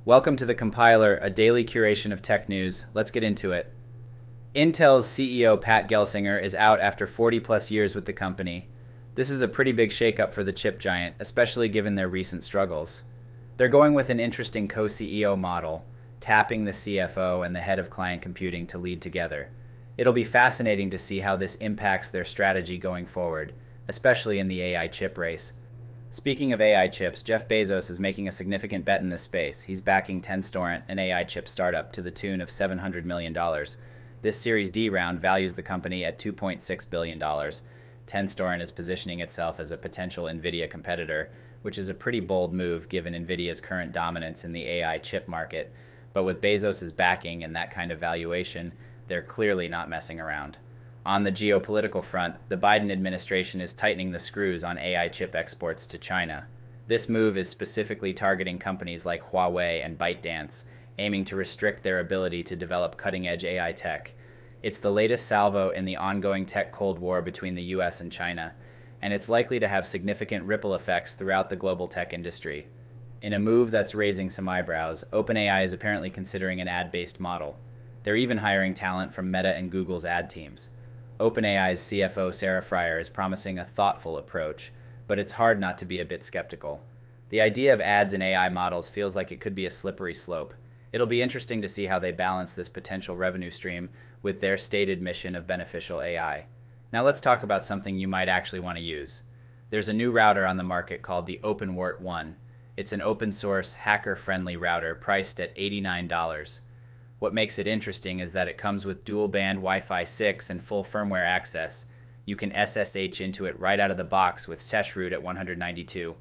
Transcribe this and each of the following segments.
Welcome to The Compiler, a daily curation of tech news. Let's get into it. Intel's CEO Pat Gelsinger is out after 40 plus years with the company. This is a pretty big shakeup for the chip giant, especially given their recent struggles. They're going with an interesting co-CEO model, tapping the CFO and the head of client computing to lead together. It'll be fascinating to see how this impacts their strategy going forward, especially in the AI chip race. Speaking of AI chips, Jeff Bezos is making a significant bet in this space. He's backing Tenstorrent, an AI chip startup, to the tune of $700 million. This Series D round values the company at $2.6 billion. Tenstorrent is positioning itself as a potential NVIDIA competitor, which is a pretty bold move given NVIDIA's current dominance in the AI chip market. But with Bezos' backing and that kind of valuation, they're clearly not messing around. On the geopolitical front, the Biden administration is tightening the screws on AI chip exports to China. This move is specifically targeting companies like Huawei and ByteDance, aiming to restrict their ability to develop cutting-edge AI tech. It's the latest salvo in the ongoing tech Cold War between the US and China, and it's likely to have significant ripple effects throughout the global tech industry. In a move that's raising some eyebrows, OpenAI is apparently considering an ad-based model. They're even hiring talent from Meta and Google's ad teams. OpenAI's CFO Sarah Friar is promising a thoughtful approach, but it's hard not to be a bit skeptical. The idea of ads in AI models feels like it could be a slippery slope. It'll be interesting to see how they balance this potential revenue stream with their stated mission of beneficial AI. Now let's talk about something you might actually want to use. There's a new router on the market called the OpenWrt 1. It's an open source, hacker-friendly router priced at $89. What makes it interesting is that it comes with dual-band Wi-Fi 6 and full firmware access. You can SSH into it right out of the box with seshroot at 192,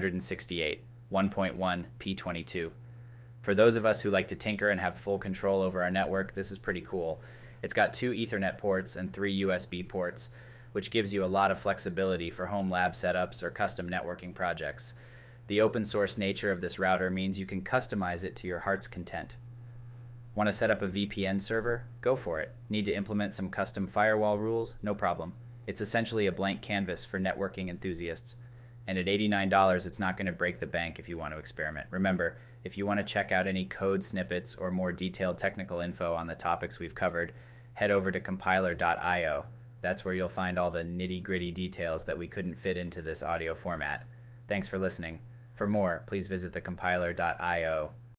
168, 1.1 P22. For those of us who like to tinker and have full control over our network, this is pretty cool. It's got 2 Ethernet ports and 3 USB ports, which gives you a lot of flexibility for home lab setups or custom networking projects. The open source nature of this router means you can customize it to your heart's content. Want to set up a VPN server? Go for it. Need to implement some custom firewall rules? No problem. It's essentially a blank canvas for networking enthusiasts. And at $89, it's not going to break the bank if you want to experiment. Remember, if you want to check out any code snippets or more detailed technical info on the topics we've covered, head over to compiler.io. That's where you'll find all the nitty-gritty details that we couldn't fit into this audio format. Thanks for listening. For more, please visit thecompiler.io.